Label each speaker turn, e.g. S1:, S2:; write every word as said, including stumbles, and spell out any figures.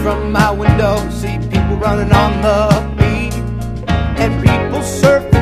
S1: from my window, see people running on the beat, and people surfing